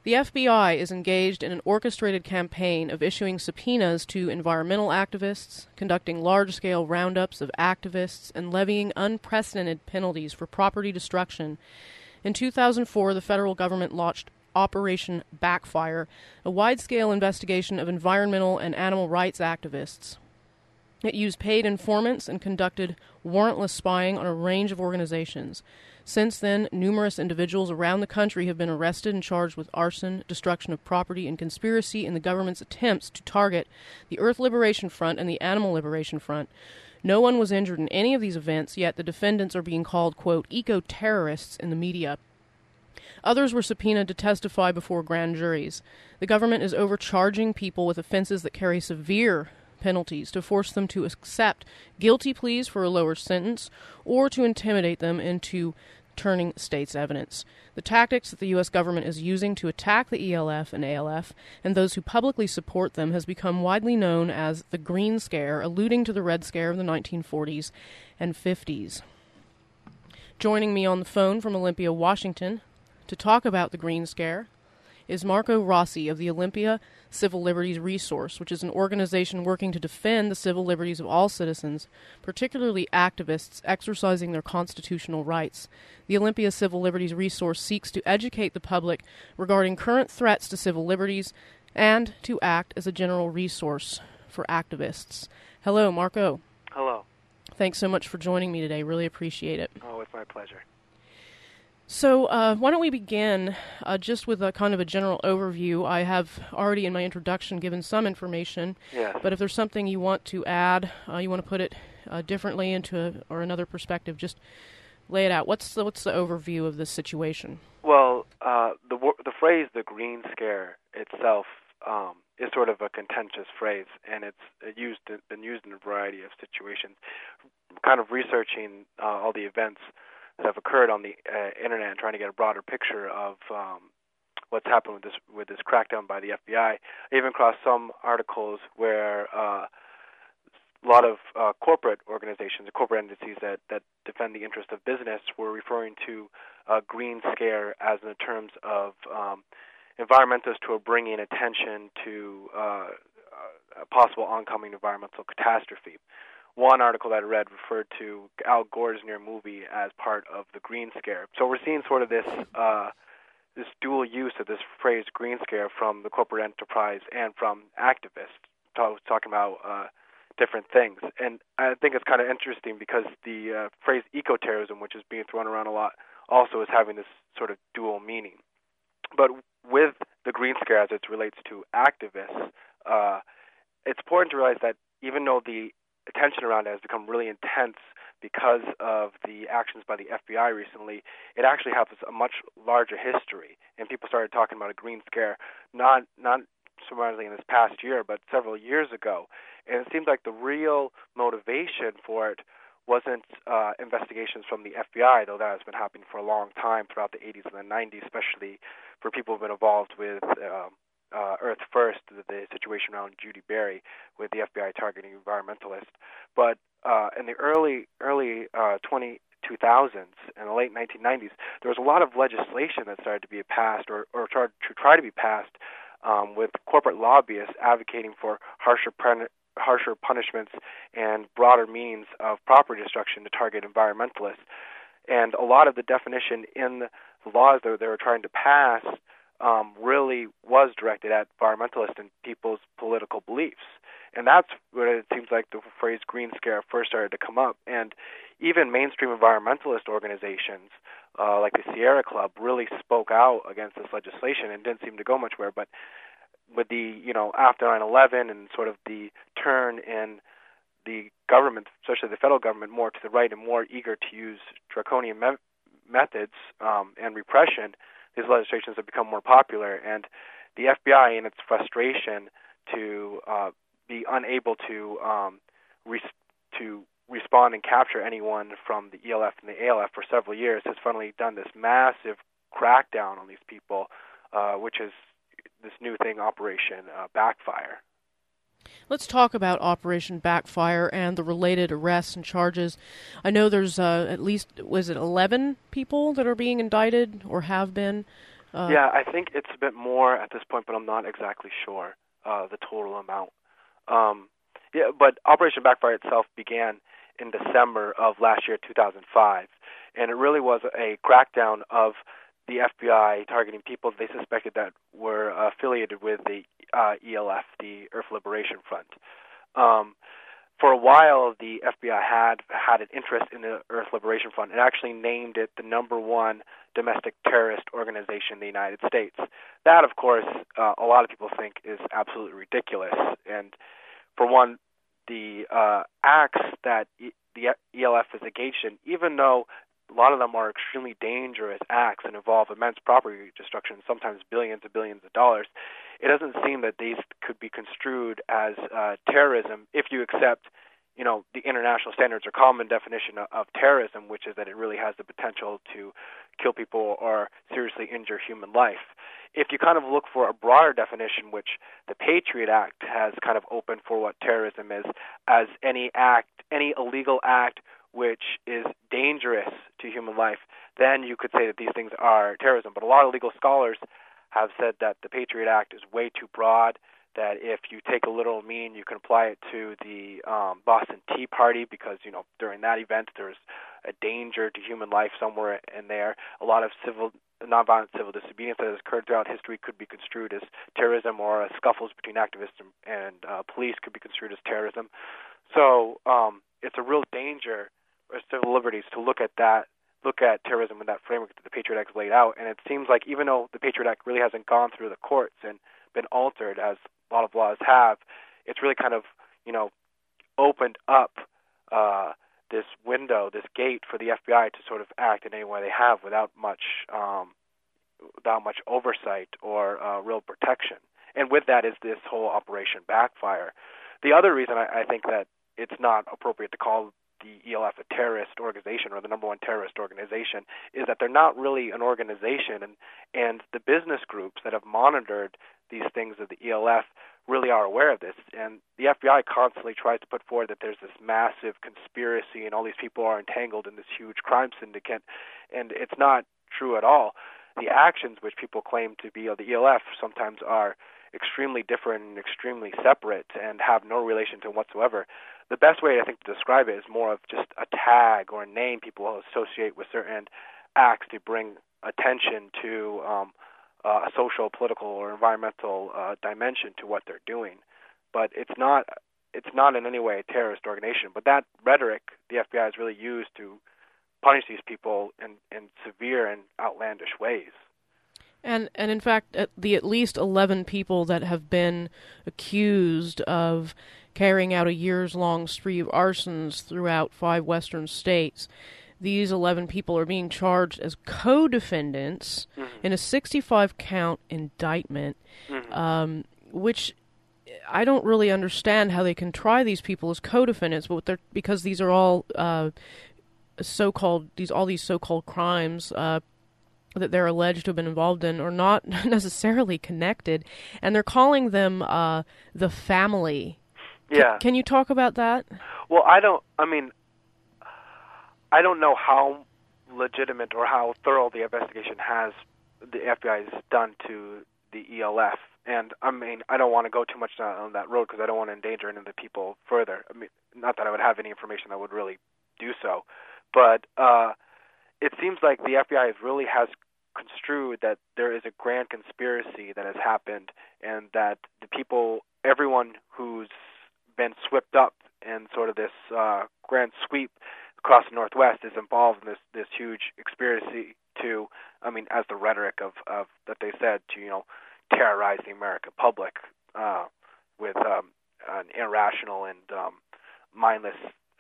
The FBI is engaged in an orchestrated campaign of issuing subpoenas to environmental activists, conducting large-scale roundups of activists, and levying unprecedented penalties for property destruction. In 2004, the federal government launched Operation Backfire, a wide-scale investigation of environmental and animal rights activists. It used paid informants and conducted warrantless spying on a range of organizations. Since then, numerous individuals around the country have been arrested and charged with arson, destruction of property, and conspiracy in the government's attempts to target the Earth Liberation Front and the Animal Liberation Front. No one was injured in any of these events, yet the defendants are being called, quote, eco-terrorists in the media. Others were subpoenaed to testify before grand juries. The government is overcharging people with offenses that carry severe penalties to force them to accept guilty pleas for a lower sentence or to intimidate them into turning state's evidence. The tactics that the U.S. government is using to attack the ELF and ALF and those who publicly support them has become widely known as the Green Scare, alluding to the Red Scare of the 1940s and 50s. Joining me on the phone from Olympia, Washington, to talk about the Green Scare is Marco Rossi of the Olympia Civil Liberties Resource, which is an organization working to defend the civil liberties of all citizens, particularly activists exercising their constitutional rights. The Olympia Civil Liberties Resource seeks to educate the public regarding current threats to civil liberties and to act as a general resource for activists. Hello, Marco. Hello. Thanks so much for joining me today. Really appreciate it. Oh, it's my pleasure. So why don't we begin just with a kind of a general overview. I have already in my introduction given some information, Yes. but if there's something you want to add, you want to put it differently into or another perspective, just lay it out. What's the overview of this situation? Well, the phrase "the Green Scare" itself is sort of a contentious phrase, and it's been used in a variety of situations. Kind of researching all the events that have occurred on the internet and trying to get a broader picture of what's happened with this crackdown by the FBI. I even crossed some articles where a lot of corporate organizations, corporate entities that defend the interest of business were referring to Green Scare as in terms of environmentalists who are bringing attention to a possible oncoming environmental catastrophe. One article that I read referred to Al Gore's near movie as part of the Green Scare. So we're seeing sort of this dual use of this phrase Green Scare from the corporate enterprise and from activists talking about different things. And I think it's kind of interesting because the phrase eco-terrorism, which is being thrown around a lot, also is having this sort of dual meaning. But with the Green Scare as it relates to activists, it's important to realize that even though the attention around it has become really intense because of the actions by the FBI recently, it actually has a much larger history. And people started talking about a Green Scare not surprisingly in this past year, but several years ago. And it seems like the real motivation for it wasn't investigations from the FBI, though that has been happening for a long time throughout the 80s and the 90s, especially for people who have been involved with Earth First, the situation around Judy Berry with the FBI targeting environmentalists. But in the early 2000s and the late 1990s, there was a lot of legislation that started to be passed or tried to try to be passed with corporate lobbyists advocating for harsher punishments and broader means of property destruction to target environmentalists. And a lot of the definition in the laws that they were trying to pass really was directed at environmentalists and people's political beliefs. And that's where it seems like the phrase Green Scare first started to come up. And even mainstream environmentalist organizations like the Sierra Club really spoke out against this legislation and didn't seem to go muchwhere. But with the, after 9/11 and sort of the turn in the government, especially the federal government, more to the right and more eager to use draconian methods and repression, these legislations have become more popular. And the FBI, in its frustration to be unable to respond and capture anyone from the ELF and the ALF for several years, has finally done this massive crackdown on these people, which is this new thing, Operation Backfire. Let's talk about Operation Backfire and the related arrests and charges. I know there's at least, 11 people that are being indicted or have been Yeah, I think it's a bit more at this point, but I'm not exactly sure the total amount. Yeah, but Operation Backfire itself began in December of last year, 2005, and it really was a crackdown of the FBI targeting people they suspected that were affiliated with the ELF, the Earth Liberation Front. For a while, the FBI had an interest in the Earth Liberation Front and actually named it the number one domestic terrorist organization in the United States. That, of course, a lot of people think is absolutely ridiculous. And for one, the acts that the ELF is engaged in, even though a lot of them are extremely dangerous acts and involve immense property destruction, sometimes billions and billions of dollars, it doesn't seem that these could be construed as terrorism if you accept, the international standards or common definition of terrorism, which is that it really has the potential to kill people or seriously injure human life. If you kind of look for a broader definition, which the Patriot Act has kind of opened for what terrorism is, as any illegal act which is dangerous to human life, then you could say that these things are terrorism. But a lot of legal scholars have said that the Patriot Act is way too broad, that if you take a literal meaning, you can apply it to the Boston Tea Party because, during that event there's a danger to human life somewhere in there. A lot of nonviolent civil disobedience that has occurred throughout history could be construed as terrorism, or scuffles between activists and police could be construed as terrorism. So it's a real danger for civil liberties to look at terrorism in that framework that the Patriot Act laid out. And it seems like even though the Patriot Act really hasn't gone through the courts and been altered as a lot of laws have, it's really kind of, opened up this window, this gate for the FBI to sort of act in any way they have without much oversight or real protection. And with that is this whole Operation Backfire. The other reason I think that it's not appropriate to call the ELF a terrorist organization or the number one terrorist organization is that they're not really an organization, and the business groups that have monitored these things of the ELF really are aware of this. And the FBI constantly tries to put forward that there's this massive conspiracy and all these people are entangled in this huge crime syndicate, and it's not true at all. The actions which people claim to be of the ELF sometimes are extremely different and extremely separate and have no relation to them whatsoever. The best way, I think, to describe it is more of just a tag or a name people associate with certain acts to bring attention to a social, political, or environmental dimension to what they're doing. But it's not in any way a terrorist organization. But that rhetoric the FBI has really used to punish these people in severe and outlandish ways. And in fact, at least 11 people that have been accused of carrying out a years-long spree of arsons throughout 5 western states, these 11 people are being charged as co-defendants in a 65-count indictment, which I don't really understand how they can try these people as co-defendants, but because these are all these so-called crimes that they're alleged to have been involved in are not necessarily connected, and they're calling them the family. Yeah. Can you talk about that? Well, I don't know how legitimate or how thorough the investigation the FBI has done to the ELF. And, I don't want to go too much on that road because I don't want to endanger any of the people further. Not that I would have any information that would really do so. But it seems like the FBI really has construed that there is a grand conspiracy that has happened and that everyone who's been swept up in sort of this grand sweep across the Northwest is involved in this huge conspiracy to, as the rhetoric of that they said, to, terrorize the American public with an irrational and mindless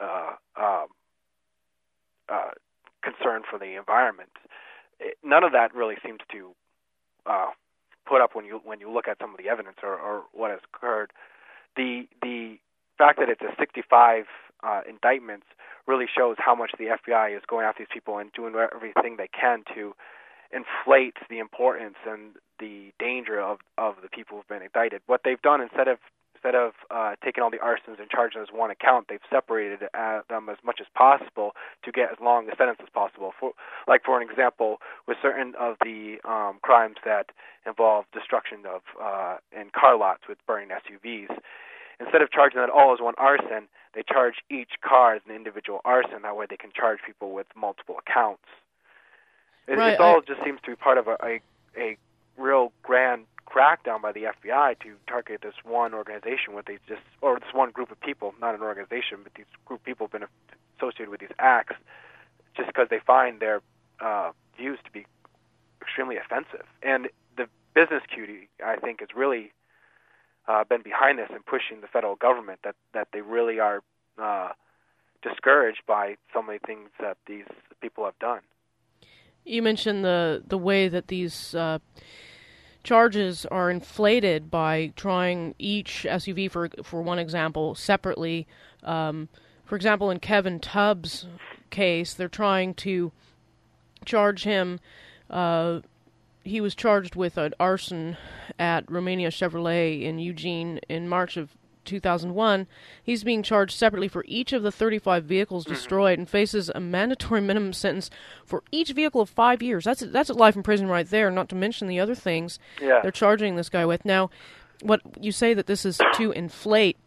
concern for the environment. None of that really seems to put up when you look at some of the evidence or what has occurred. The fact that it's a 65 indictments really shows how much the FBI is going after these people and doing everything they can to inflate the importance and the danger of the people who've been indicted. What they've done instead of instead of taking all the arsons and charging as one account, they've separated them as much as possible to get as long a sentence as possible. For an example, with certain of the crimes that involve destruction of in car lots with burning SUVs, instead of charging that all as one arson, they charge each car as an individual arson. That way they can charge people with multiple accounts. It all just seems to be part of a real grand crackdown by the FBI to target this one organization this one group of people, not an organization, but these group of people have been associated with these acts just because they find their views to be extremely offensive. And the business community, I think, has really been behind this and pushing the federal government that they really are discouraged by some of the things that these people have done. You mentioned the way that these charges are inflated by trying each SUV, for one example, separately. For example, in Kevin Tubbs' case, they're trying to charge him. He was charged with an arson at Romania Chevrolet in Eugene in March of 2001. He's being charged separately for each of the 35 vehicles destroyed and faces a mandatory minimum sentence for each vehicle of 5 years. That's a life in prison right there, not to mention the other things they're charging this guy with. Now, what you say that this is to inflate,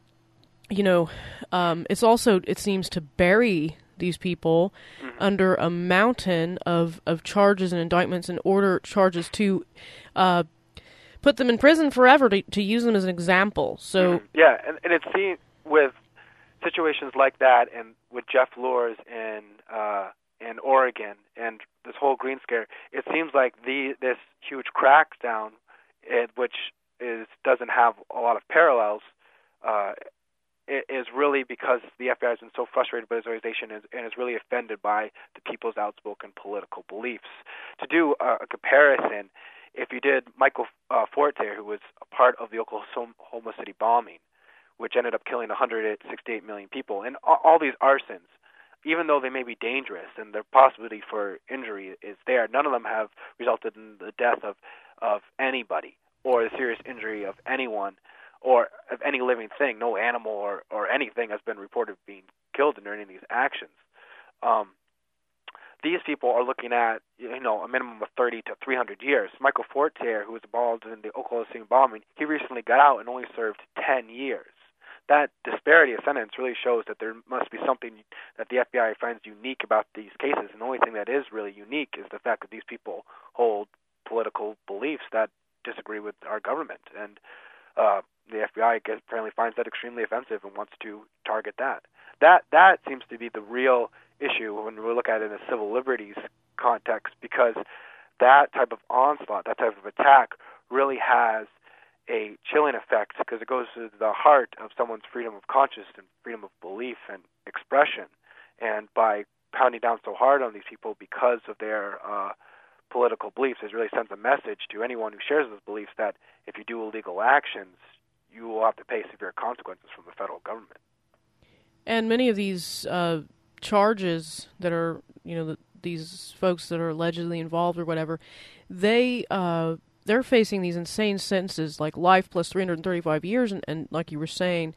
it's also, it seems, to bury these people under a mountain of charges and indictments and order charges to put them in prison forever, to use them as an example. So and it's seen with situations like that, and with Jeff Loers in Oregon, and this whole green scare. It seems like this huge crackdown, which doesn't have a lot of parallels, is really because the FBI has been so frustrated by this organization and is really offended by the people's outspoken political beliefs. To do a comparison, if you did Michael Forte, who was a part of the Oklahoma City bombing, which ended up killing 168 million people, and all these arsons, even though they may be dangerous and their possibility for injury is there, none of them have resulted in the death of anybody or the serious injury of anyone or of any living thing. No animal or anything has been reported being killed in any of these actions. These people are looking at, a minimum of 30 to 300 years. Michael Fortier, who was involved in the Oklahoma City bombing, he recently got out and only served 10 years. That disparity of sentence really shows that there must be something that the FBI finds unique about these cases. And the only thing that is really unique is the fact that these people hold political beliefs that disagree with our government. And the FBI apparently finds that extremely offensive and wants to target that. That seems to be the real issue when we look at it in a civil liberties context, because that type of onslaught, that type of attack really has a chilling effect, because it goes to the heart of someone's freedom of conscience and freedom of belief and expression. And by pounding down so hard on these people because of their political beliefs, it really sends a message to anyone who shares those beliefs that if you do illegal actions, you will have to pay severe consequences from the federal government. And many of these charges that are, these folks that are allegedly involved or whatever, they're facing these insane sentences like life plus 335 years, and like you were saying,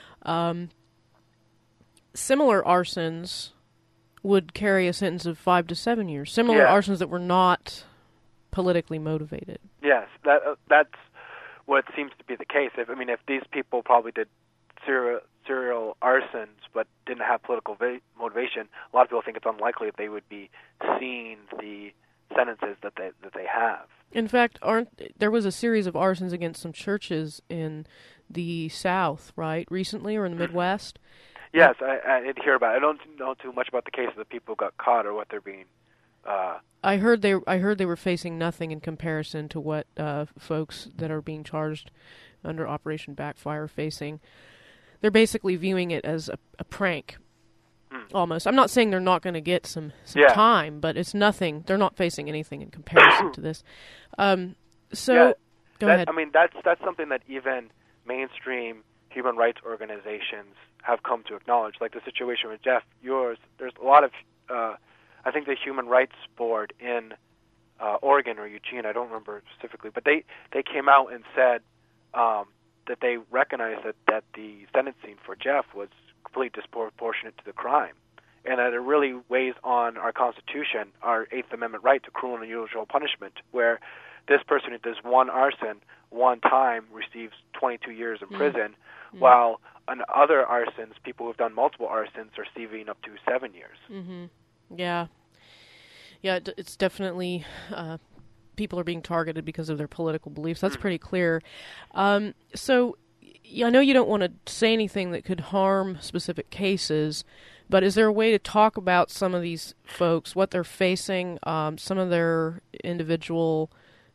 similar arsons would carry a sentence of 5 to 7 years. Similar arsons that were not politically motivated. Yes, that's what seems to be the case. If these people probably did serial arsons but didn't have political motivation, a lot of people think it's unlikely that they would be seeing the sentences that they have. In fact, there was a series of arsons against some churches in the South, right, recently, or in the Midwest? Yes, I did hear about it. I don't know too much about the case of the people who got caught or what they're being. I heard they were facing nothing in comparison to what folks that are being charged under Operation Backfire are facing. They're basically viewing it as a prank, almost. I'm not saying they're not going to get some time, but it's nothing. They're not facing anything in comparison to this. Go ahead. That's something that even mainstream human rights organizations have come to acknowledge. Like the situation with Jeff Loers, there's a lot of, I think the Human Rights Board in Oregon or Eugene, I don't remember specifically, but they came out and said that they recognized that the sentencing for Jeff was completely disproportionate to the crime, and that it really weighs on our Constitution, our Eighth Amendment right to cruel and unusual punishment, where this person who does one arson one time receives 22 years in prison, while on other arsons, people who have done multiple arsons are receiving up to 7 years. Yeah. Yeah, it's definitely people are being targeted because of their political beliefs. That's pretty clear. So I know you don't want to say anything that could harm specific cases, but is there a way to talk about some of these folks, what they're facing, some of their individual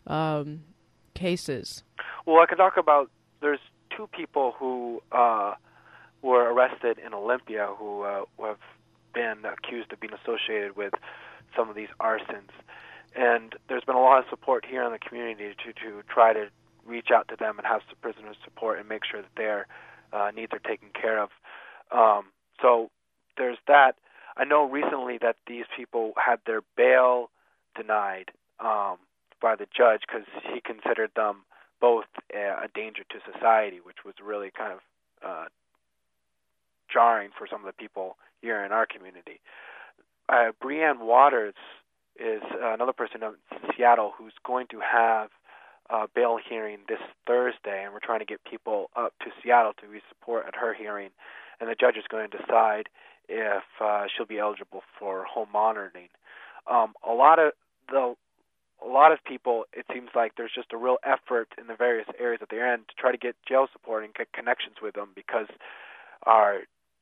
cases? Well, I can talk about, there's two people who were arrested in Olympia who have been accused of being associated with some of these arsons. And there's been a lot of support here in the community to try to reach out to them and have some prisoner support and make sure that their needs are taken care of. So there's that. I know recently that these people had their bail denied by the judge because he considered them both a danger to society, which was really kind of jarring for some of the people here in our community. Breanne Waters is another person in Seattle who's going to have a bail hearing this Thursday, and we're trying to get people up to Seattle to support at her hearing, and the judge is going to decide if she'll be eligible for home monitoring. A lot of people, it seems like there's just a real effort in the various areas that they're in to try to get jail support and get connections with them because our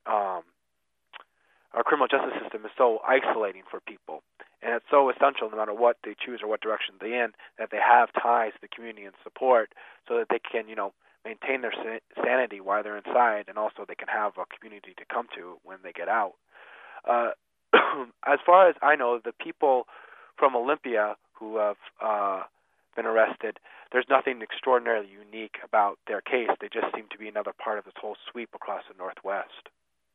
criminal justice system is so isolating for people, and it's so essential no matter what they choose or what direction they're in that they have ties to the community and support so that they can, maintain their sanity while they're inside, and also they can have a community to come to when they get out. As far as I know, the people from Olympia who have been arrested, there's nothing extraordinarily unique about their case. They just seem to be another part of this whole sweep across the Northwest.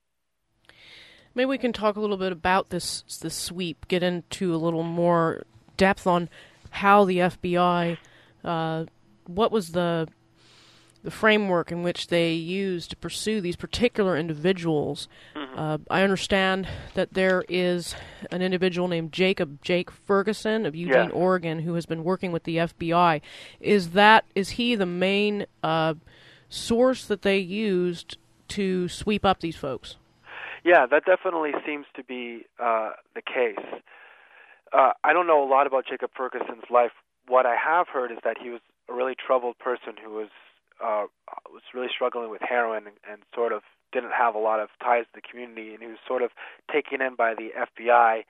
Maybe we can talk a little bit about this sweep, get into a little more depth on how the FBI, what was the framework in which they used to pursue these particular individuals. I understand that there is an individual named Jake Ferguson of Eugene, Oregon, who has been working with the FBI. Is he the main source that they used to sweep up these folks? Yeah, that definitely seems to be the case. I don't know a lot about Jacob Ferguson's life. What I have heard is that he was a really troubled person who was really struggling with heroin and sort of didn't have a lot of ties to the community, and he was sort of taken in by the FBI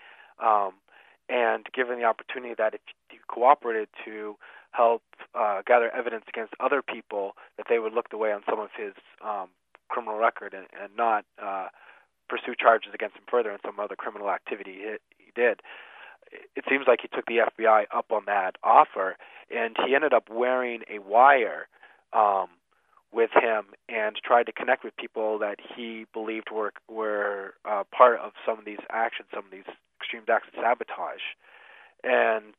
and given the opportunity that if he cooperated to help gather evidence against other people, that they would look the way on some of his criminal record and not pursue charges against him further in some other criminal activity he did. It seems like he took the FBI up on that offer, and he ended up wearing a wire with him and tried to connect with people that he believed were part of some of these actions, some of these extreme acts of sabotage. And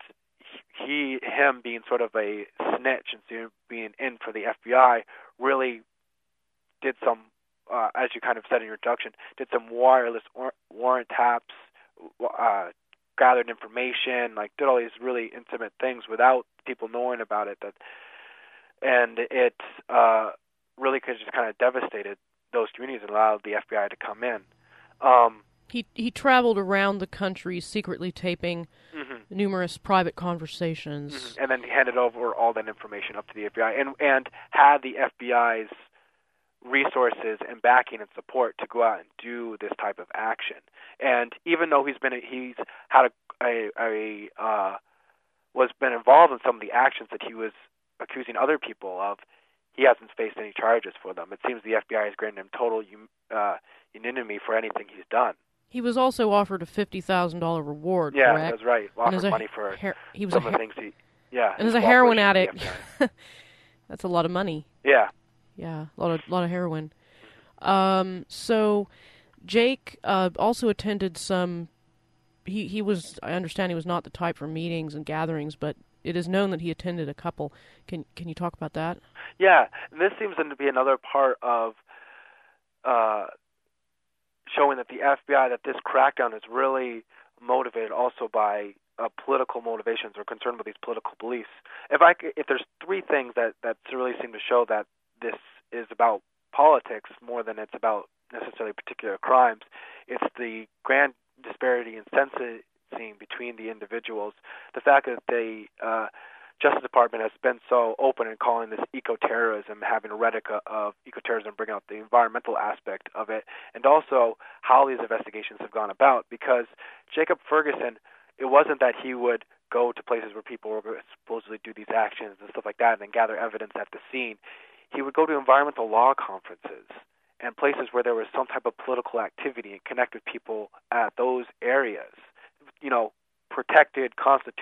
him being sort of a snitch and being in for the FBI really did some, as you kind of said in your introduction, did some wireless warrant taps, gathered information, did all these really intimate things without people knowing about it. And it really could just kind of devastated those communities and allowed the FBI to come in. He traveled around the country secretly taping numerous private conversations. And then handed over all that information up to the FBI and had the FBI's resources and backing and support to go out and do this type of action. And even though he's been involved in some of the actions that he was accusing other people of, he hasn't faced any charges for them. It seems the FBI has granted him total unanimity for anything he's done. He was also offered a $50,000 reward, correct? Yeah, that's right. Offered money for some of the things he... Yeah. And as a heroin addict, that's a lot of money. Yeah. Yeah, a lot of heroin. So Jake also attended some... I understand he was not the type for meetings and gatherings, but it is known that he attended a couple. Can you talk about that? Yeah, and this seems to be another part of showing that the FBI, that this crackdown is really motivated also by political motivations or concerned with these political beliefs. If there's three things that really seem to show that this is about politics more than it's about necessarily particular crimes, it's the grand disparity in sentencing between the individuals, the fact that the Justice Department has been so open in calling this eco-terrorism, having a rhetoric of eco-terrorism, bring out the environmental aspect of it, and also how these investigations have gone about. Because Jacob Ferguson, it wasn't that he would go to places where people were supposedly do these actions and stuff like that and then gather evidence at the scene. He would go to environmental law conferences and places where there was some type of political activity and connect with people at those areas. You know, protected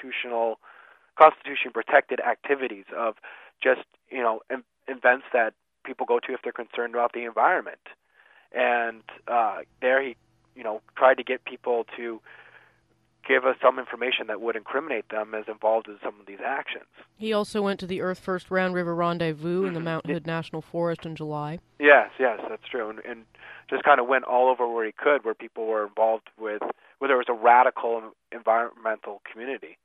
Constitution-protected activities of just, you know, events that people go to if they're concerned about the environment. And there he, you know, tried to get people to give us some information that would incriminate them as involved in some of these actions. He also went to the Earth First Round River Rendezvous in the Mount Hood National Forest in July. Yes, that's true. And just kind of went all over where he could, where people were involved with, where there was a radical environmental community.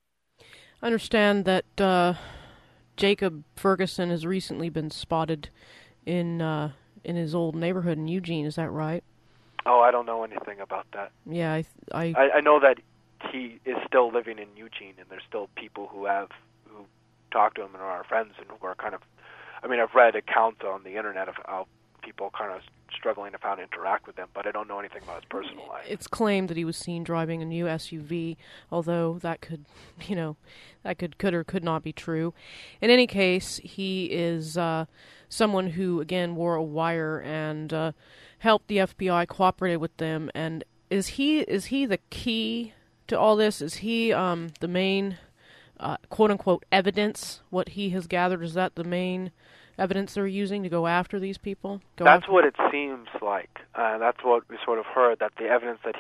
I understand that Jacob Ferguson has recently been spotted in his old neighborhood in Eugene. Is that right? Oh, I don't know anything about that. Yeah, I know that he is still living in Eugene, and there's still people who talk to him and are our friends and who are kind of. I mean, I've read accounts on the internet of how people kind of struggling to find interact with him, but I don't know anything about his personal life. It's claimed that he was seen driving a new SUV, although that could, you know, that could or could not be true. In any case, he is someone who, again, wore a wire and helped the FBI, cooperated with them. And is he the key to all this? Is he the main quote-unquote evidence, what he has gathered? Is that the main evidence they're using to go after these people? That's what it seems like. That's what we sort of heard, that the evidence that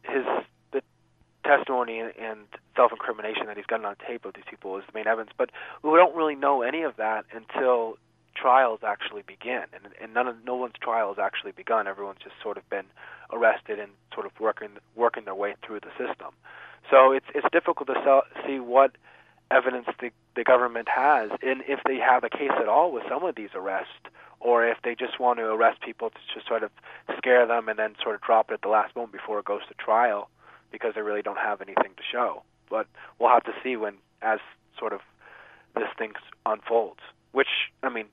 the testimony and self-incrimination that he's gotten on tape of these people is the main evidence. But we don't really know any of that until trials actually begin. And no one's trial has actually begun. Everyone's just sort of been arrested and sort of working their way through the system. So it's difficult to see what evidence the government has, and if they have a case at all with some of these arrests, or if they just want to arrest people to just sort of scare them and then sort of drop it at the last moment before it goes to trial because they really don't have anything to show. But we'll have to see as sort of this thing unfolds, which, I mean,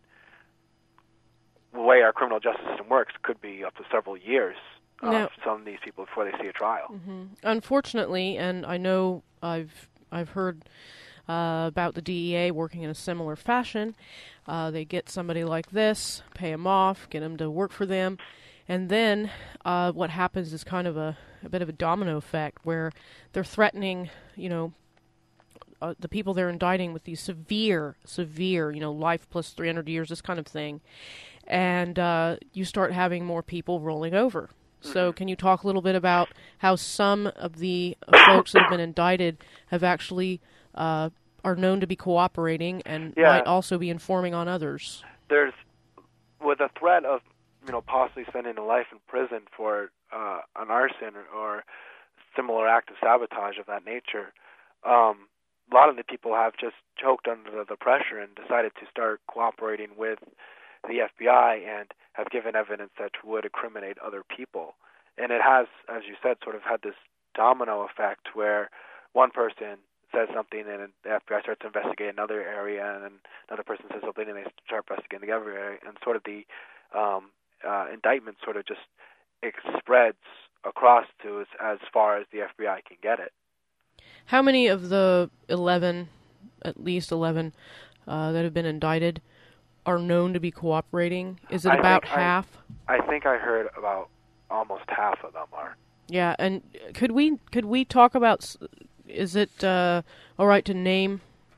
the way our criminal justice system works could be up to several years of some of these people before they see a trial. Mm-hmm. Unfortunately, and I know I've heard about the DEA working in a similar fashion. They get somebody like this, pay him off, get him to work for them, and then what happens is kind of a bit of a domino effect where they're threatening, you know, the people they're indicting with these severe, you know, life plus 300 years, this kind of thing, and you start having more people rolling over. So can you talk a little bit about how some of the folks that have been indicted have actually are known to be cooperating and might also be informing on others? There's, with a threat of, you know, possibly spending a life in prison for an arson or similar act of sabotage of that nature, a lot of the people have just choked under the pressure and decided to start cooperating with the FBI and have given evidence that would incriminate other people. And it has, as you said, sort of had this domino effect where one person says something and the FBI starts to investigate another area, and then another person says something and they start investigating the other area, and sort of the indictment sort of just spreads across to as far as the FBI can get it. How many of the 11, at least 11, that have been indicted are known to be cooperating? Is it about half? I think I heard about almost half of them are. Yeah, and could we talk about? Is it all right to name?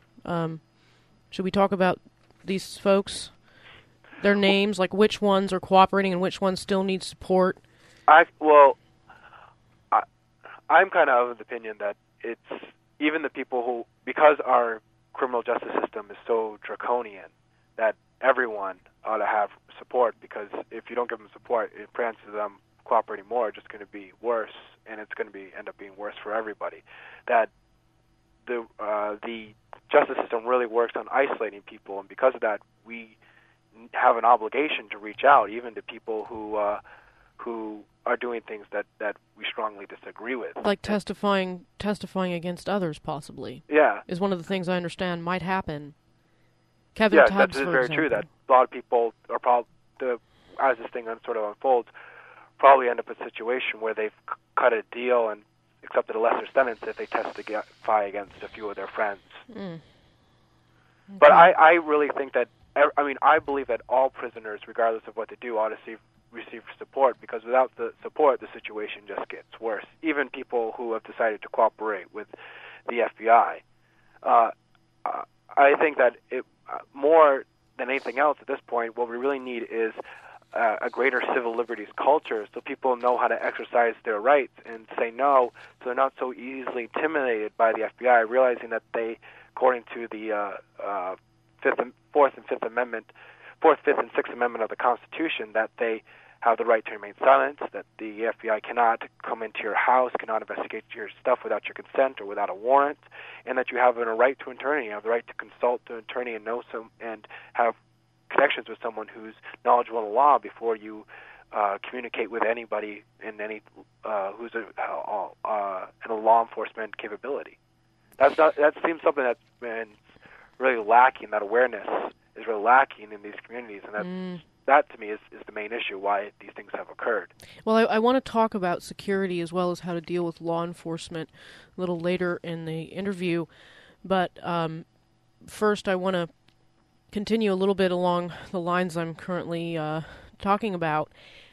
Should we talk about these folks? Their names, like which ones are cooperating and which ones still need support? I'm kind of the opinion that it's even the people who, because our criminal justice system is so draconian that everyone ought to have support, because if you don't give them support, it prevents them cooperating more, it's just going to be worse, and it's going to end up being worse for everybody. That the justice system really works on isolating people, and because of that, we have an obligation to reach out, even to people who are doing things that we strongly disagree with. Like testifying against others, possibly. Yeah. Is one of the things I understand might happen. Kevin Yeah, Tubbs, that's for very example. true. That a lot of people are as this thing sort of unfolds, probably end up in a situation where they've cut a deal and accepted a lesser sentence if they testify against a few of their friends. Mm. Okay. But I really think that, I believe that all prisoners, regardless of what they do, ought to receive support, because without the support, the situation just gets worse. Even people who have decided to cooperate with the FBI. I think that more than anything else at this point, what we really need is a greater civil liberties culture, so people know how to exercise their rights and say no, so they're not so easily intimidated by the FBI, realizing that they, according to the Fourth, Fifth, and Sixth Amendment of the Constitution, that they have the right to remain silent, that the FBI cannot come into your house, cannot investigate your stuff without your consent or without a warrant, and that you have a right to an attorney, you have the right to consult an attorney and and have connections with someone who's knowledgeable in the law before you communicate with anybody in any who's in a law enforcement capability. That seems something that's been really lacking. That awareness is really lacking in these communities, and that to me is the main issue why these things have occurred. Well, I want to talk about security as well as how to deal with law enforcement a little later in the interview, but first I want to continue a little bit along the lines I'm currently talking about.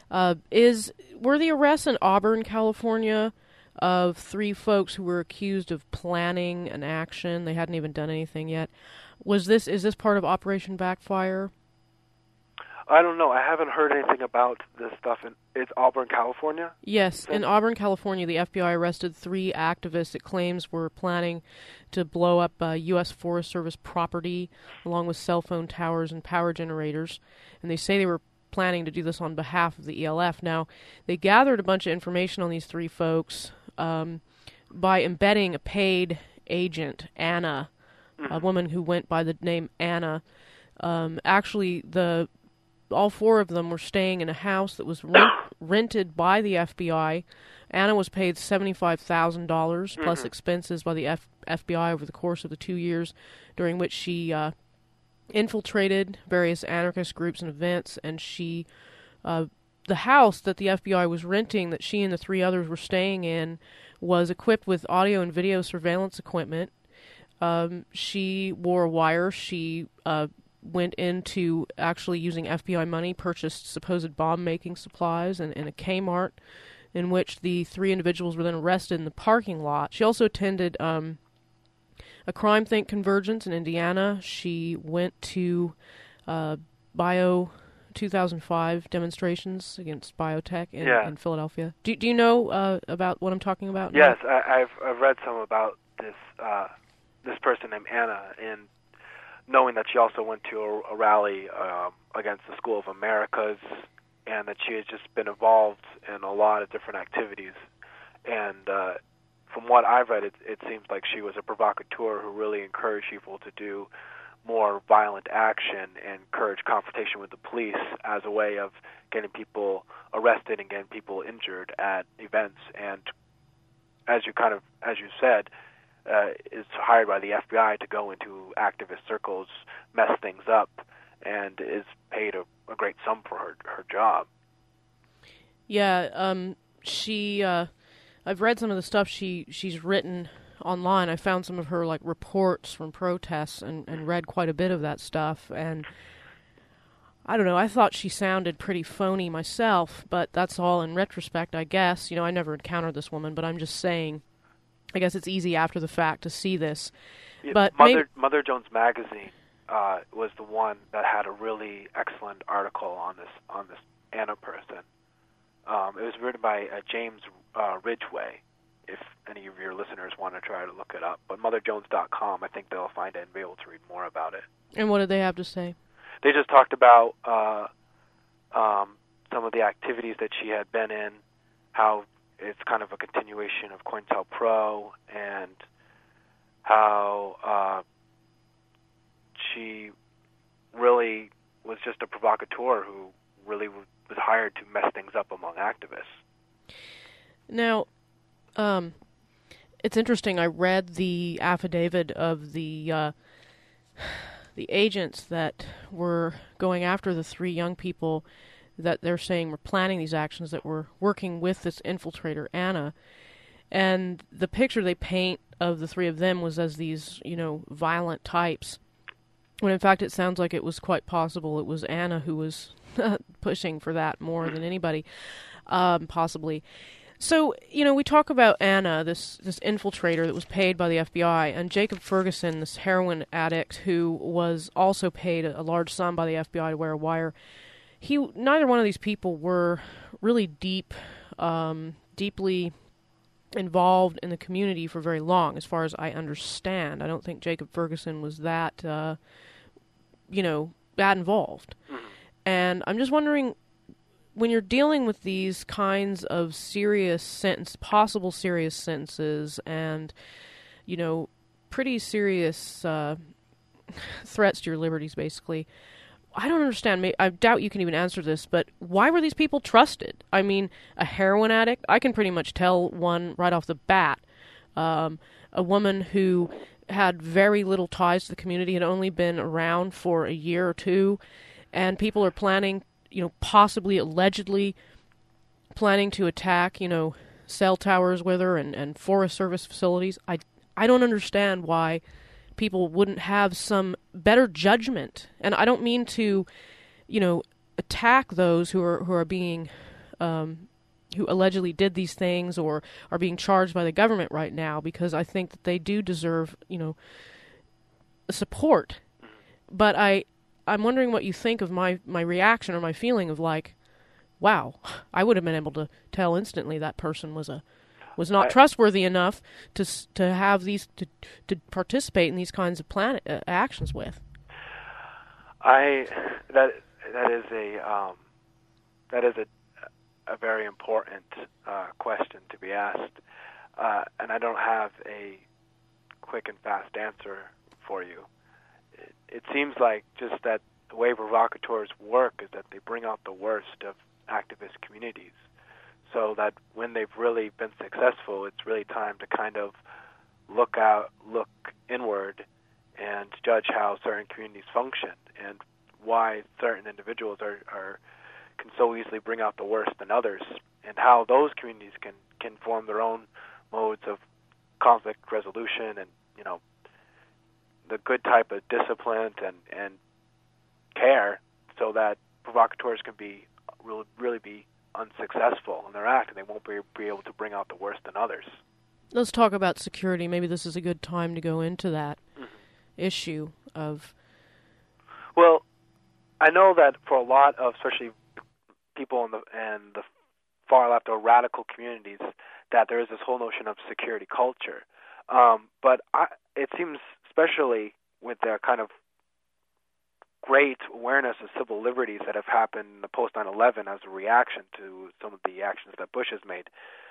Were the arrests in Auburn, California, of 3 folks who were accused of planning an action? They hadn't even done anything yet. Is this part of Operation Backfire? I don't know. I haven't heard anything about this stuff. It's Auburn, California? Yes. In Auburn, California, the FBI arrested 3 activists it claims were planning to blow up U.S. Forest Service property, along with cell phone towers and power generators. And they say they were planning to do this on behalf of the ELF. Now, they gathered a bunch of information on these 3 folks by embedding a paid agent, Anna, a woman who went by the name Anna. Actually, all 4 of them were staying in a house that was rented by the FBI. Anna was paid $75,000 plus expenses by the FBI over the course of the 2 years during which she infiltrated various anarchist groups and events, and the house that the FBI was renting that she and the 3 others were staying in was equipped with audio and video surveillance equipment. She wore a wire. She went into actually using FBI money, purchased supposed bomb-making supplies in a Kmart, in which the 3 individuals were then arrested in the parking lot. She also attended a Crime Think convergence in Indiana. She went to Bio 2005 demonstrations against biotech in Philadelphia. Do you know about what I'm talking about? Yes, I've read some about this person named Anna, and knowing that she also went to a rally against the School of Americas, and that she has just been involved in a lot of different activities. And from what I've read, it seems like she was a provocateur who really encouraged people to do more violent action and encourage confrontation with the police as a way of getting people arrested and getting people injured at events. And as you said, is hired by the FBI to go into activist circles, mess things up, and is paid a great sum for her job. Yeah, I've read some of the stuff she's written online. I found some of her reports from protests and read quite a bit of that stuff, and I don't know, I thought she sounded pretty phony myself, but that's all in retrospect, I guess. I never encountered this woman, but I'm just saying, I guess it's easy after the fact to see this. Yeah, but Mother Jones Magazine was the one that had a really excellent article on this Anna person. It was written by James Ridgway, if any of your listeners want to try to look it up. But motherjones.com, I think they'll find it and be able to read more about it. And what did they have to say? They just talked about some of the activities that she had been in, how it's kind of a continuation of COINTELPRO, and how she really was just a provocateur who really was hired to mess things up among activists. Now, it's interesting. I read the affidavit of the agents that were going after the 3 young people that they're saying were planning these actions, that were working with this infiltrator, Anna. And the picture they paint of the 3 of them was as these, violent types, when in fact it sounds like it was quite possible it was Anna who was pushing for that more than anybody, possibly. So, we talk about Anna, this infiltrator that was paid by the FBI, and Jacob Ferguson, this heroin addict who was also paid a large sum by the FBI to wear a wire. Neither one of these people were really deeply involved in the community for very long, as far as I understand. I don't think Jacob Ferguson was that, that involved. Mm-hmm. And I'm just wondering, when you're dealing with these kinds of possible serious sentences, and, pretty serious threats to your liberties, basically, I don't understand. I doubt you can even answer this, but why were these people trusted? I mean, a heroin addict, I can pretty much tell one right off the bat. A woman who had very little ties to the community, had only been around for a year or two, and people are planning, possibly, allegedly planning to attack, cell towers with her and Forest Service facilities. I don't understand why people wouldn't have some better judgment. And I don't mean to, attack those who are being, who allegedly did these things or are being charged by the government right now, because I think that they do deserve, support. But I'm wondering what you think of my reaction or my feeling of like, wow, I would have been able to tell instantly that person was not trustworthy enough to have these to participate in these kinds of actions with. That is a very important question to be asked, and I don't have a quick and fast answer for you. It seems like just that the way provocateurs work is that they bring out the worst of activist communities, so that when they've really been successful, it's really time to kind of look inward and judge how certain communities function and why certain individuals can so easily bring out the worst in others, and how those communities can form their own modes of conflict resolution and, the good type of discipline and care, so that provocateurs can be really be unsuccessful in their act, and they won't be able to bring out the worst in others. Let's talk about security. Maybe this is a good time to go into that issue of... Well, I know that for a lot of, especially people in the far left or radical communities, that there is this whole notion of security culture. But it seems, especially with the kind of great awareness of civil liberties that have happened in the post 9/11 as a reaction to some of the actions that Bush has made,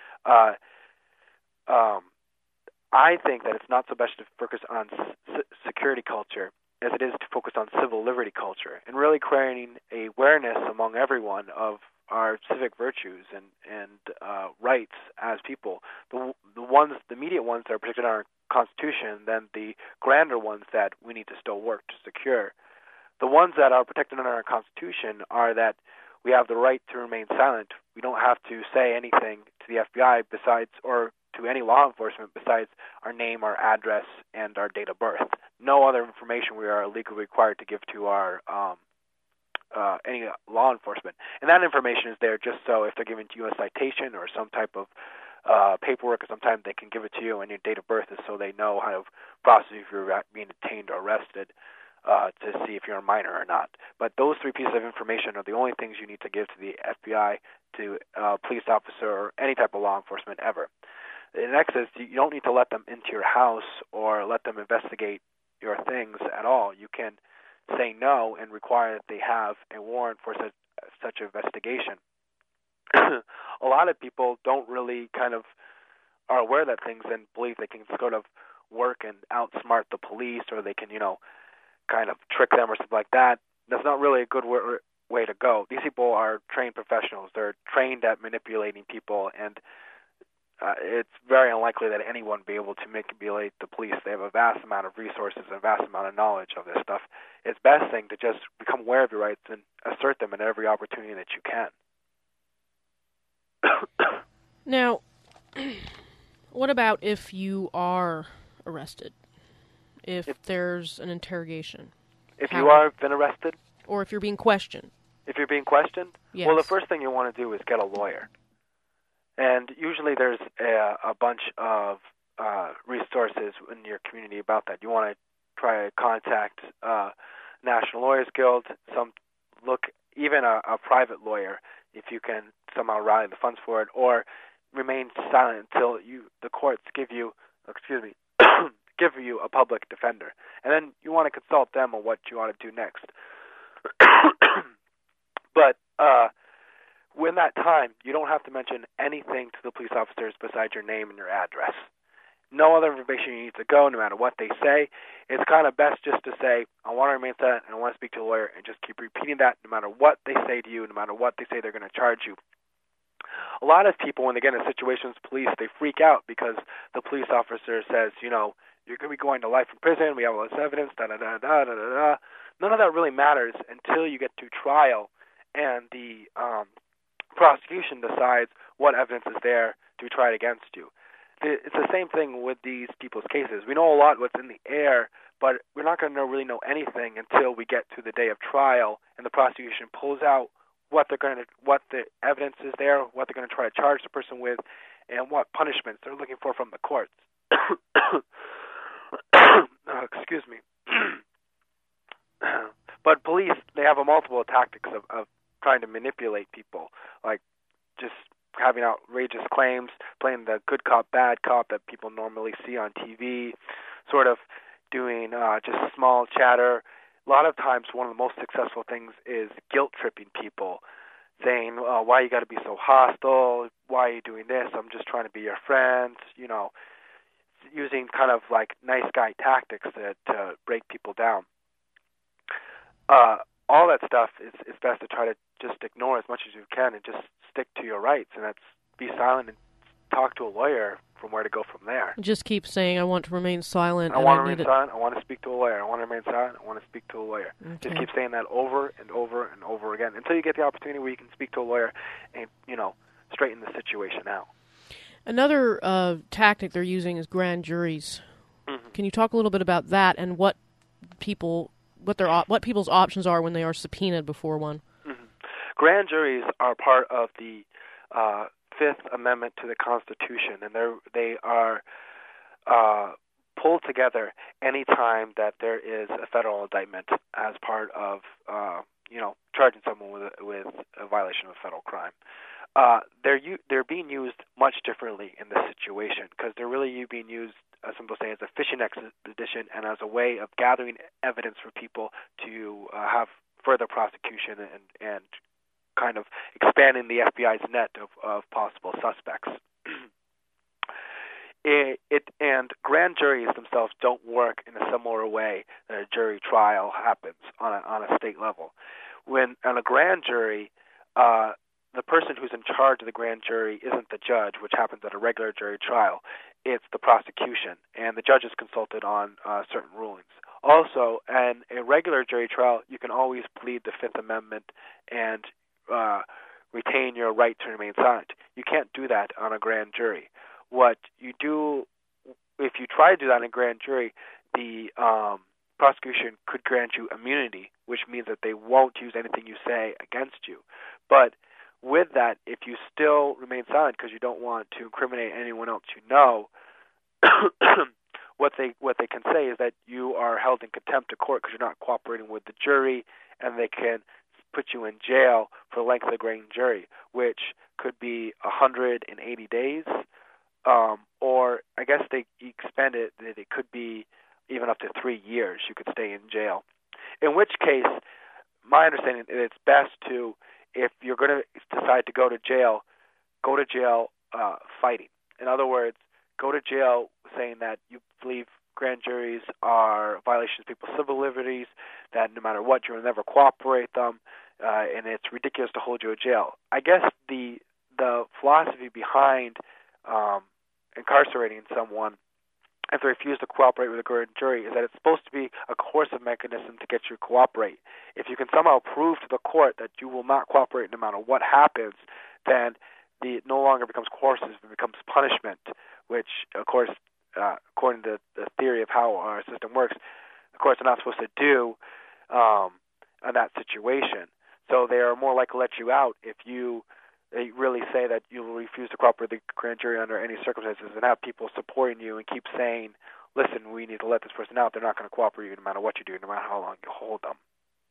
I think that it's not so much to focus on security culture as it is to focus on civil liberty culture and really creating a awareness among everyone of our civic virtues and rights as people. The immediate ones that are protected in our Constitution, then the grander ones that we need to still work to secure. The ones that are protected under our Constitution are that we have the right to remain silent. We don't have to say anything to the FBI besides, or to any law enforcement besides our name, our address, and our date of birth. No other information we are legally required to give to our any law enforcement. And that information is there just so if they're giving to you a citation or some type of paperwork, or sometimes they can give it to you, and your date of birth is so they know how to process if you're being detained or arrested, to see if you're a minor or not. But those 3 pieces of information are the only things you need to give to the FBI, to a police officer, or any type of law enforcement ever. The next is you don't need to let them into your house or let them investigate your things at all. You can say no and require that they have a warrant for such investigation. A lot of people don't really kind of are aware that things and believe they can sort of work and outsmart the police, or they can, kind of trick them or something like that. That's not really a good way to go. These people are trained professionals. They're trained at manipulating people, and it's very unlikely that anyone would be able to manipulate the police. They have a vast amount of resources and a vast amount of knowledge of this stuff. It's best thing to just become aware of your rights and assert them in every opportunity that you can. Now, what about if you are arrested? If there's an interrogation? If you are been arrested? Or if you're being questioned? If you're being questioned? Yes. Well, the first thing you want to do is get a lawyer. And usually there's a bunch of resources in your community about that. You want to try to contact National Lawyers Guild, even a private lawyer, if you can somehow rally the funds for it, or remain silent until the courts give you a public defender. And then you want to consult them on what you want to do next. But when that time, you don't have to mention anything to the police officers besides your name and your address. No other information you need to go, no matter what they say. It's kind of best just to say, I want to remain silent and I want to speak to a lawyer, and just keep repeating that no matter what they say to you, no matter what they say they're going to charge you. A lot of people, when they get in situations with police, they freak out because the police officer says, you're going to be going to life in prison, we have all this evidence, da-da-da-da-da-da-da. None of that really matters until you get to trial and the prosecution decides what evidence is there to be tried against you. It's the same thing with these people's cases. We know a lot what's in the air, but we're not going to really know anything until we get to the day of trial and the prosecution pulls out what the evidence is there, what they're going to try to charge the person with, and what punishments they're looking for from the courts. Excuse me. But police, they have a multiple tactics of trying to manipulate people, like just having outrageous claims, playing the good cop, bad cop that people normally see on TV, sort of doing just small chatter. A lot of times one of the most successful things is guilt-tripping people, saying, why you got to be so hostile, why are you doing this, I'm just trying to be your friend, using kind of like nice guy tactics to break people down. All that stuff is best to try to just ignore as much as you can and just stick to your rights, and that's be silent and talk to a lawyer from where to go from there. Just keep saying, I want to remain silent. I want to remain silent. I want to speak to a lawyer. I want to remain silent. I want to speak to a lawyer. Okay. Just keep saying that over and over and over again until you get the opportunity where you can speak to a lawyer and, straighten the situation out. Another tactic they're using is grand juries. Mm-hmm. Can you talk a little bit about that and what people's options are when they are subpoenaed before one? Mm-hmm. Grand juries are part of the Fifth Amendment to the Constitution, and they are pulled together any time that there is a federal indictment as part of charging someone with a violation of a federal crime. They're being used much differently in this situation because they're really being used, as some people say, as a fishing expedition and as a way of gathering evidence for people to have further prosecution and kind of expanding the FBI's net of possible suspects. And grand juries themselves don't work in a similar way that a jury trial happens on a state level. When on a grand jury, the person who's in charge of the grand jury isn't the judge, which happens at a regular jury trial. It's the prosecution, and the judge is consulted on certain rulings. Also, in a regular jury trial, you can always plead the Fifth Amendment and retain your right to remain silent. You can't do that on a grand jury. What you do, if you try to do that in a grand jury, the prosecution could grant you immunity, which means that they won't use anything you say against you. But with that, if you still remain silent because you don't want to incriminate anyone else you know, what they can say is that you are held in contempt of court because you're not cooperating with the jury, and they can put you in jail for length of the grand jury, which could be 180 days or I guess they expand it that it could be even up to 3 years you could stay in jail. In which case, my understanding is it's best to, if you're going to decide to go to jail fighting. In other words, go to jail saying that you believe grand juries are violations of people's civil liberties, that no matter what, you'll never cooperate them, and it's ridiculous to hold you in jail. I guess the philosophy behind incarcerating someone if they refuse to cooperate with a grand jury is that it's supposed to be a coercive mechanism to get you to cooperate. If you can somehow prove to the court that you will not cooperate no matter what happens, then it no longer becomes coercive, it becomes punishment, which, of course, according to the theory of how our system works, of course, they're not supposed to do in that situation. So they are more likely to let you out if they really say that you will refuse to cooperate with the grand jury under any circumstances, and have people supporting you and keep saying, listen, we need to let this person out. They're not going to cooperate with you no matter what you do, no matter how long you hold them.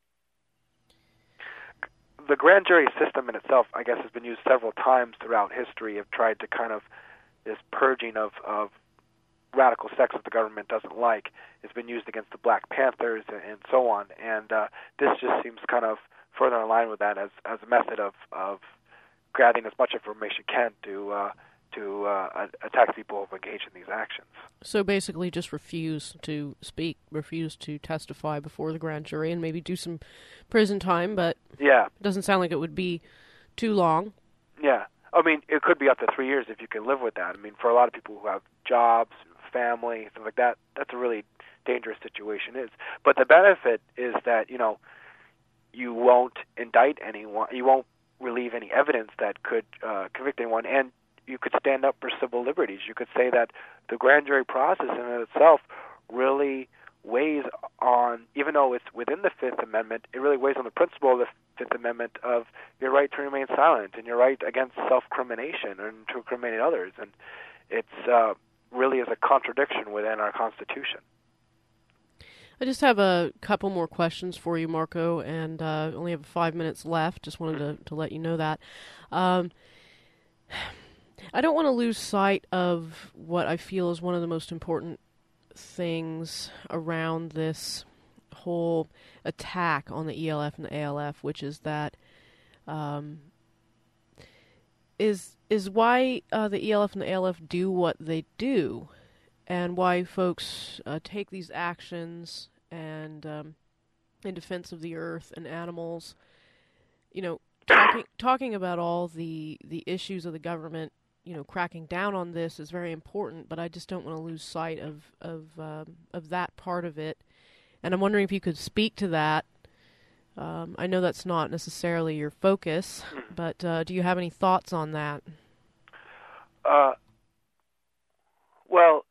The grand jury system in itself, I guess, has been used several times throughout history of tried to kind of this purging of radical sects that the government doesn't like. It's been used against the Black Panthers and so on. And this just seems kind of further in line with that as a method of gathering as much information can to attack people who engage in these actions. So basically just refuse to speak, refuse to testify before the grand jury, and maybe do some prison time, but yeah, it doesn't sound like it would be too long. Yeah. I mean, it could be up to 3 years if you can live with that. I mean, for a lot of people who have jobs, family, stuff like that, that's a really dangerous situation. But the benefit is that, you won't indict anyone, you won't relieve any evidence that could convict anyone, and you could stand up for civil liberties. You could say that the grand jury process in itself really weighs on, even though it's within the Fifth Amendment, it really weighs on the principle of the Fifth Amendment of your right to remain silent and your right against self-crimination and to incriminate others. And it's really is a contradiction within our Constitution. I just have a couple more questions for you, Marco, and only have 5 minutes left. Just wanted to let you know that. I don't want to lose sight of what I feel is one of the most important things around this whole attack on the ELF and the ALF, which is that is why the ELF and the ALF do what they do, and why folks take these actions and in defense of the earth and animals. Talking about all the issues of the government, cracking down on this is very important, but I just don't want to lose sight of that part of it. And I'm wondering if you could speak to that. I know that's not necessarily your focus, but do you have any thoughts on that? Well,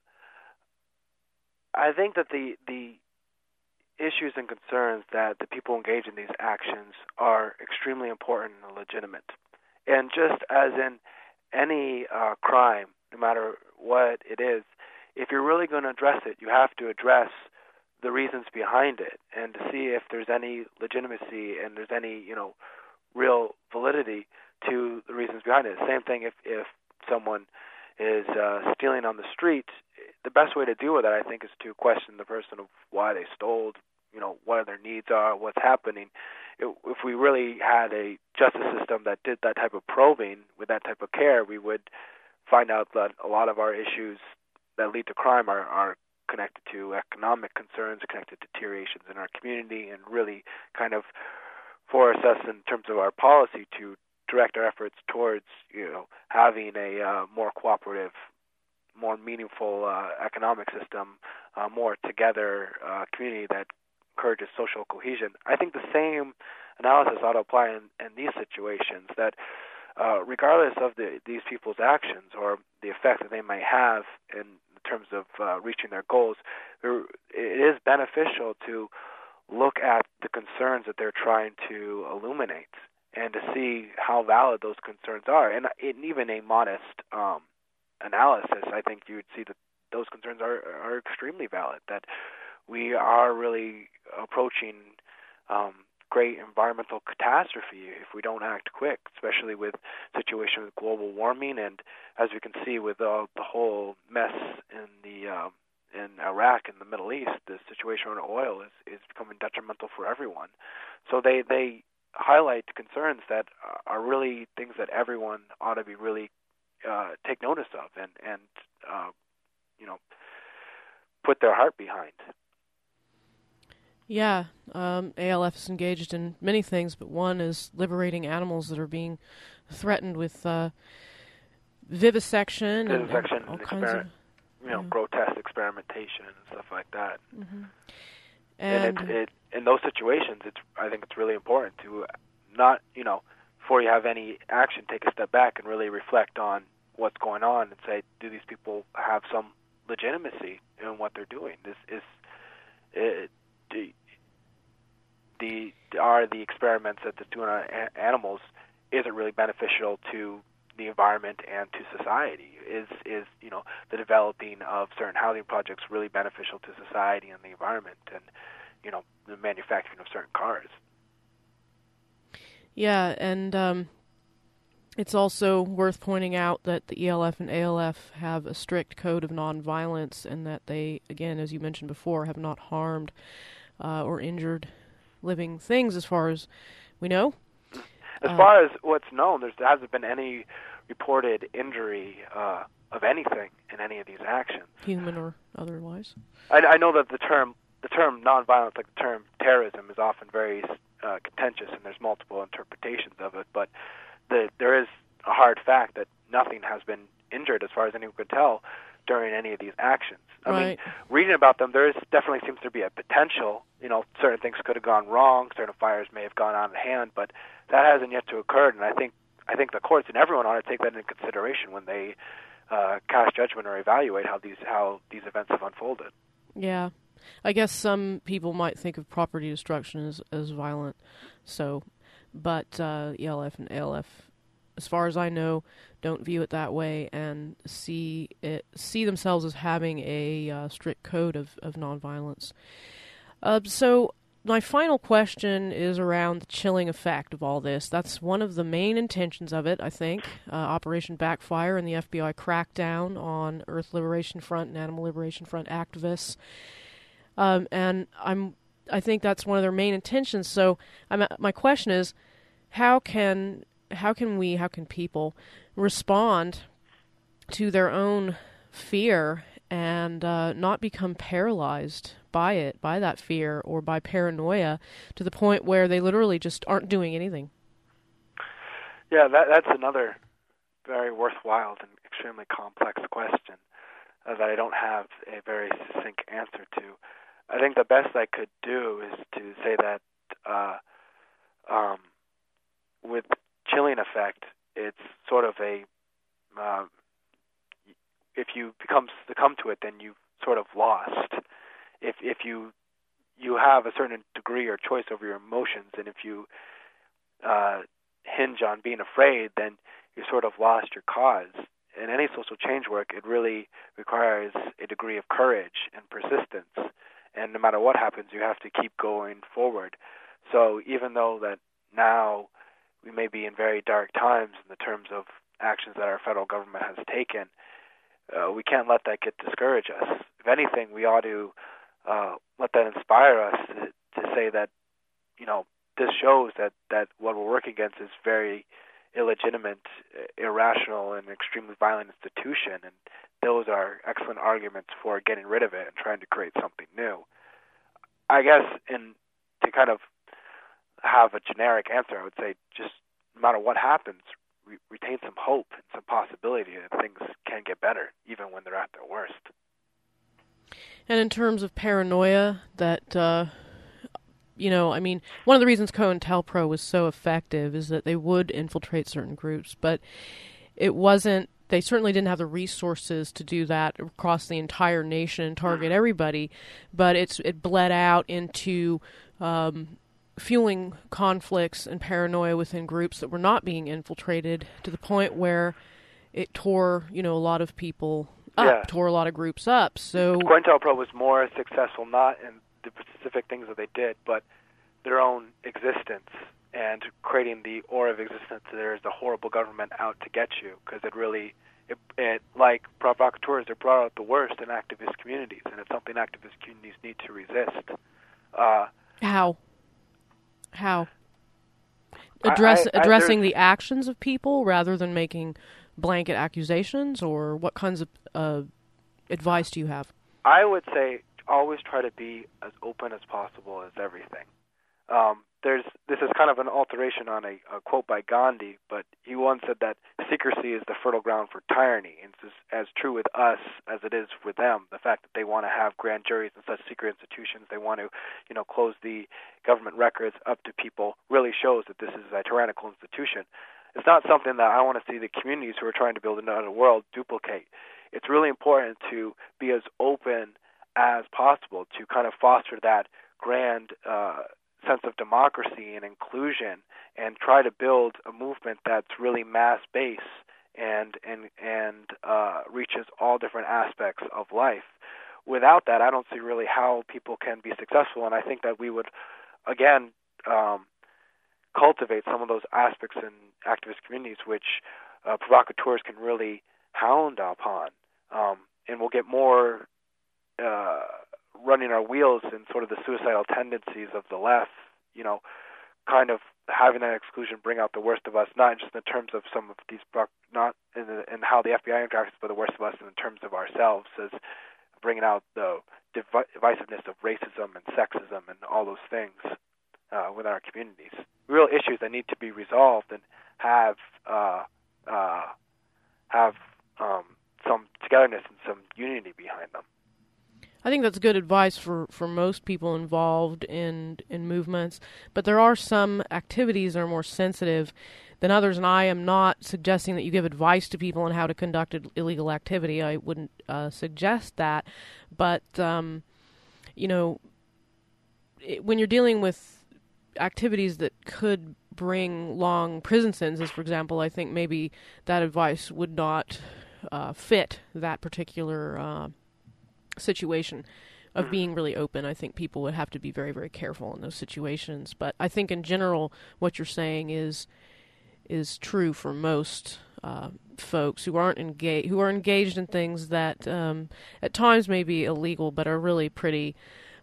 I think that the issues and concerns that the people engaged in these actions are extremely important and legitimate. And just as in any crime, no matter what it is, if you're really going to address it, you have to address the reasons behind it and to see if there's any legitimacy and there's any, real validity to the reasons behind it. Same thing if someone is stealing on the street, the best way to deal with that, I think, is to question the person of why they stole, what their needs are, what's happening. If we really had a justice system that did that type of probing with that type of care, we would find out that a lot of our issues that lead to crime are connected to economic concerns, connected to deteriorations in our community, and really kind of force us in terms of our policy to direct our efforts towards, having a more cooperative, more meaningful economic system, more together community that encourages social cohesion. I think the same analysis ought to apply in these situations, that regardless of these people's actions or the effect that they might have in terms of reaching their goals, it is beneficial to look at the concerns that they're trying to illuminate and to see how valid those concerns are. And even a modest analysis, I think you would see that those concerns are extremely valid, that we are really approaching great environmental catastrophe if we don't act quick, especially with situation with global warming, and as we can see with the whole mess in Iraq and the Middle East, the situation on oil is becoming detrimental for everyone. So they highlight concerns that are really things that everyone ought to be really take notice of and put their heart behind. Yeah, ALF is engaged in many things, but one is liberating animals that are being threatened with vivisection and all kinds of grotesque experimentation and stuff like that. Mm-hmm. And in those situations, I think it's really important to not, before you have any action, take a step back and really reflect on what's going on and say, do these people have some legitimacy in what they're doing? Are the experiments that they're doing on animals, is it really beneficial to the environment and to society? Is the developing of certain housing projects really beneficial to society and the environment, and the manufacturing of certain cars? Yeah, and it's also worth pointing out that the ELF and ALF have a strict code of nonviolence, and that they, again, as you mentioned before, have not harmed or injured living things, as far as we know. As far as what's known, there hasn't been any reported injury of anything in any of these actions, human or otherwise. I know that the term nonviolence, like the term terrorism, is often very contentious, and there's multiple interpretations of it. But there is a hard fact that nothing has been injured, as far as anyone could tell, during any of these actions. I mean, reading about them, definitely seems to be a potential. Certain things could have gone wrong, certain fires may have gone out of hand, but that hasn't yet to occur. And I think the courts and everyone ought to take that into consideration when they cast judgment or evaluate how these events have unfolded. Yeah, I guess some people might think of property destruction as violent. So, but ELF and ALF, as far as I know, don't view it that way and see themselves as having a strict code of nonviolence. So my final question is around the chilling effect of all this. That's one of the main intentions of it, I think. Operation Backfire and the FBI crackdown on Earth Liberation Front and Animal Liberation Front activists. And I think that's one of their main intentions. So my question is, how can people respond to their own fear and not become paralyzed by that fear, or by paranoia, to the point where they literally just aren't doing anything? Yeah, that's another very worthwhile and extremely complex question that I don't have a very succinct answer to. I think the best I could do is to say that with chilling effect, it's sort of a if you succumb to it, then you've sort of lost. If you have a certain degree or choice over your emotions, and if you hinge on being afraid, then you sort of lost your cause. In any social change work, it really requires a degree of courage and persistence. And no matter what happens, you have to keep going forward. So even though that now we may be in very dark times in the terms of actions that our federal government has taken, we can't let that discourage us. If anything, we ought to let that inspire us to say that, this shows that what we're working against is very illegitimate, irrational, and extremely violent institution, and those are excellent arguments for getting rid of it and trying to create something new. I guess, to kind of have a generic answer, I would say just no matter what happens, retain some hope and some possibility that things can get better, even when they're at their worst. And in terms of paranoia, that, one of the reasons COINTELPRO was so effective is that they would infiltrate certain groups, but they certainly didn't have the resources to do that across the entire nation and target everybody, but it bled out into fueling conflicts and paranoia within groups that were not being infiltrated, to the point where it tore, a lot of people up, tore a lot of groups up. So COINTELPRO was more successful, not in the specific things that they did, but their own existence and creating the aura of existence that there's a horrible government out to get you, because it like provocateurs, they're brought out the worst in activist communities, and it's something activist communities need to resist. How? Addressing the actions of people rather than making blanket accusations, or what kinds of advice do you have? I would say always try to be as open as possible as everything. This is kind of an alteration on a quote by Gandhi, but he once said that secrecy is the fertile ground for tyranny, and it's as true with us as it is with them. The fact that they want to have grand juries and such secret institutions, they want to, close the government records up to people, really shows that this is a tyrannical institution. It's not something that I want to see the communities who are trying to build another world duplicate. It's really important to be as open as possible to kind of foster that grand sense of democracy and inclusion, and try to build a movement that's really mass-based and reaches all different aspects of life. Without that, I don't see really how people can be successful, and I think that we would, again, cultivate some of those aspects in activist communities which provocateurs can really hound upon, and we'll get more running our wheels in sort of the suicidal tendencies of the left, kind of having that exclusion bring out the worst of us, not just in terms of some of these, not in how the FBI interacts, but the worst of us in terms of ourselves, as bringing out the divisiveness of racism and sexism and all those things within our communities. Real issues that need to be resolved and have some togetherness and some unity behind them. I think that's good advice for most people involved in movements, but there are some activities that are more sensitive than others, and I am not suggesting that you give advice to people on how to conduct illegal activity. I wouldn't suggest that, but when you're dealing with activities that could bring long prison sentences, for example, I think maybe that advice would not fit that particular situation of being really open. I think people would have to be very, very careful in those situations. But I think in general, what you're saying is true for most folks who are engaged in things that at times may be illegal, but are really pretty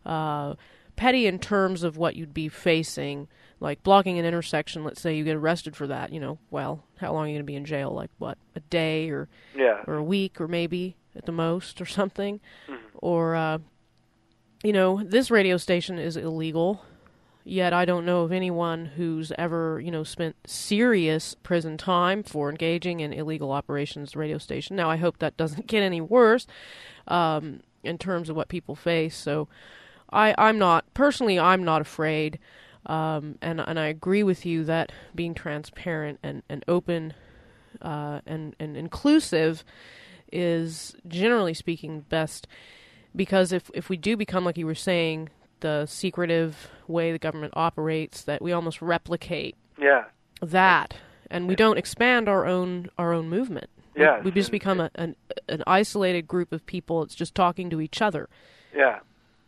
petty in terms of what you'd be facing. Like blocking an intersection, let's say you get arrested for that, well, how long are you going to be in jail? Like what, a day or a week or maybe at the most or something? Mm-hmm. Or, this radio station is illegal, yet I don't know of anyone who's ever, spent serious prison time for engaging in illegal operations radio station. Now, I hope that doesn't get any worse in terms of what people face. So I'm not afraid. And I agree with you that being transparent and open and inclusive is, generally speaking, best, because if we do become, like you were saying, the secretive way the government operates, that we almost replicate that, and we don't expand our own movement. Yeah, we just become an isolated group of people that's just talking to each other. Yeah,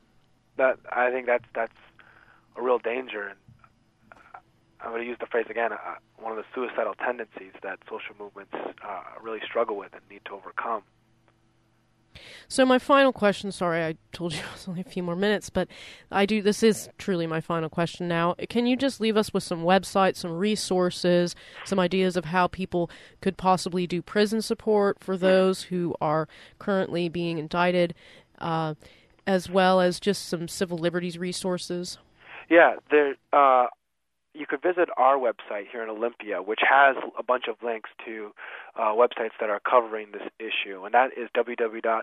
I think that's a real danger, and I'm going to use the phrase again, one of the suicidal tendencies that social movements really struggle with and need to overcome. So my final question, sorry I told you it was only a few more minutes, but this is truly my final question now. Can you just leave us with some websites, some resources, some ideas of how people could possibly do prison support for those who are currently being indicted, as well as just some civil liberties resources? Yeah, you could visit our website here in Olympia, which has a bunch of links to websites that are covering this issue, and that is www.olycivlib.org,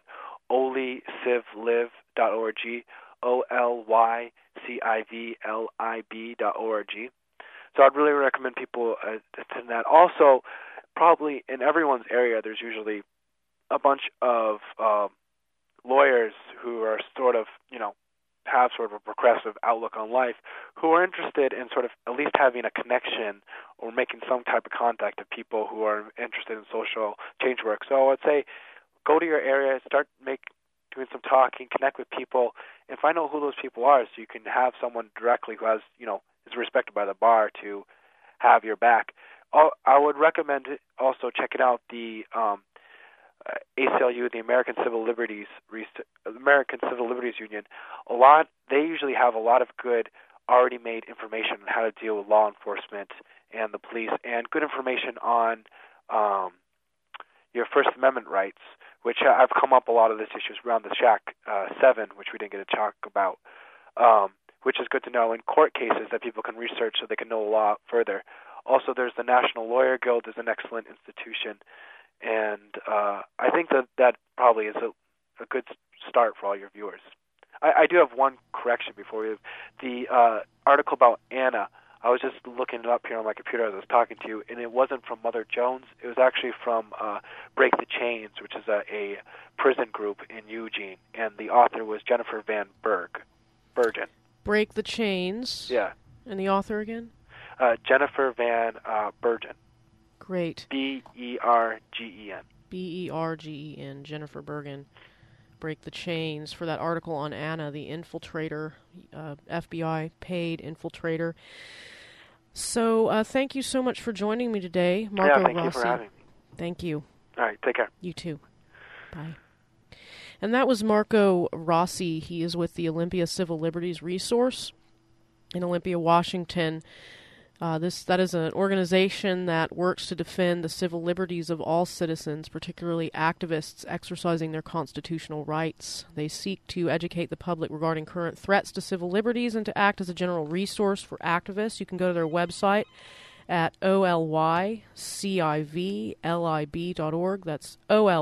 olycivlib.org. So I'd really recommend people attend that. Also, probably in everyone's area, there's usually a bunch of lawyers who are sort of, have sort of a progressive outlook on life, who are interested in sort of at least having a connection or making some type of contact of people who are interested in social change work. So I'd say go to your area, start doing some talking, connect with people, and find out who those people are, so you can have someone directly who has, is respected by the bar to have your back. I would recommend also checking out the ACLU, the American Civil Liberties Union. They usually have a lot of good already made information on how to deal with law enforcement and the police, and good information on your First Amendment rights, which I've come up a lot of this issues around the Shack 7, which we didn't get to talk about, which is good to know in court cases that people can research so they can know the law further. Also, there's the National Lawyer Guild is an excellent institution, and I think that probably is a good start for all your viewers. I do have one correction before we have the article about Anna. I was just looking it up here on my computer as I was talking to you, and it wasn't from Mother Jones. It was actually from Break the Chains, which is a prison group in Eugene, and the author was Jennifer Van Bergen. Break the Chains. Yeah. And the author again? Jennifer Van Bergen. Great. Bergen. Bergen, Jennifer Bergen. Break the Chains, for that article on Anna, the infiltrator, FBI paid infiltrator. So thank you so much for joining me today, Marco Rossi. Rossi. You for having me. Thank you. All right, take care. You too. Bye. And that was Marco Rossi. He is with the Olympia Civil Liberties Resource in Olympia, Washington. That is an organization that works to defend the civil liberties of all citizens, particularly activists exercising their constitutional rights. They seek to educate the public regarding current threats to civil liberties and to act as a general resource for activists. You can go to their website at olycivilib.org. That's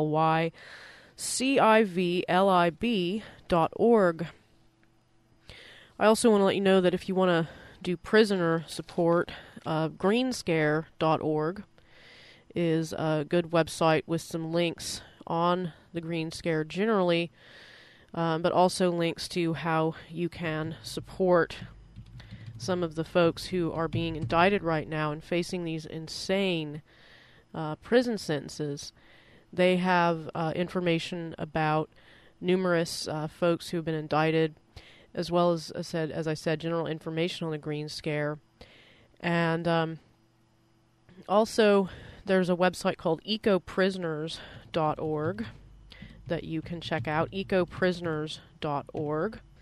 olycivilib.org. I also want to let you know that if you want to do prisoner support, greenscare.org is a good website with some links on the Green Scare generally, but also links to how you can support some of the folks who are being indicted right now and facing these insane prison sentences. They have information about numerous folks who have been indicted, as well as I said, general information on the Green Scare. And also, there's a website called ecoprisoners.org that you can check out, ecoprisoners.org.